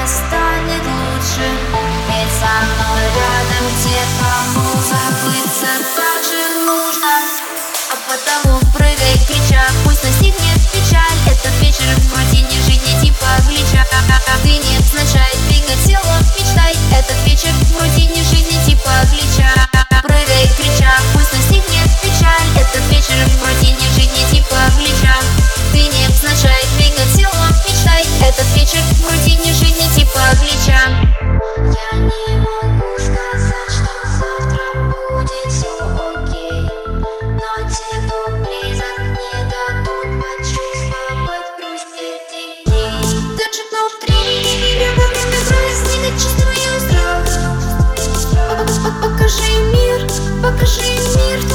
станет лучше. Ведь со мной рядом те, кому забыться так же нужно. А потому прыгай, крича, пусть настигнет печаль. Этот вечер вроде не жизни типа глича. Ты не означает двигать телом, мечтай. Этот вечер вроде не жизни типа глича. Прыгай, крича, пусть настигнет печаль. Этот вечер вроде не жизни типа глича. Ты не означает двигать телом, мечтай. Этот вечер вроде не жизни типа глича. Я не могу сказать, что завтра будет все окей, но те, кто близок, не дадут почувствовать грусть этих дней. Даже внутри тебя во время праздника чувствую страх. Покажи мир